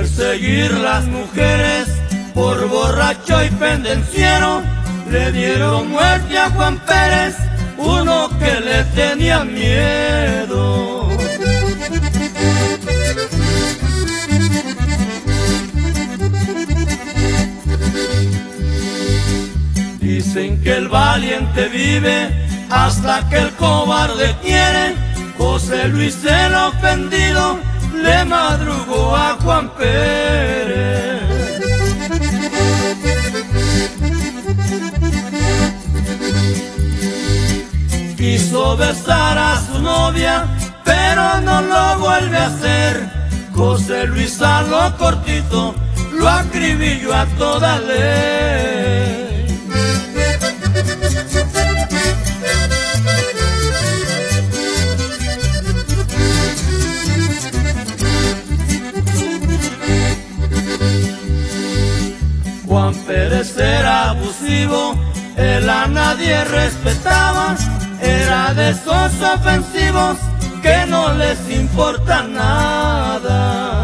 perseguir las mujeres por borracho y pendenciero, le dieron muerte a Juan Pérez, uno que le tenía miedo. Dicen que el valiente vive hasta que el cobarde quiere. José Luis el ofendido le madrugó a Juan Pérez. Quiso besar a su novia, pero no lo vuelve a hacer. José Luis a lo cortito lo acribilló a toda ley. Juan Pérez era abusivo, él a nadie respetaba, era de esos ofensivos que no les importa nada.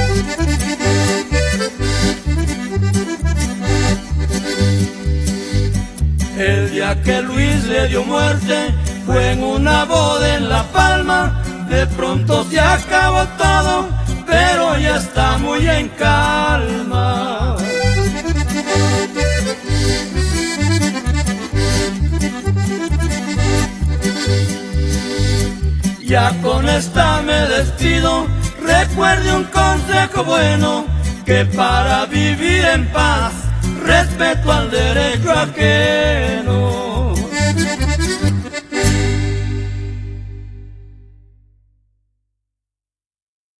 El día que Luis le dio muerte fue en una boda en La Palma. De pronto se acabó todo, pero ya está muy en calma. Ya con esta me despido, recuerde un consejo bueno, que para vivir en paz, respeto al derecho ajeno.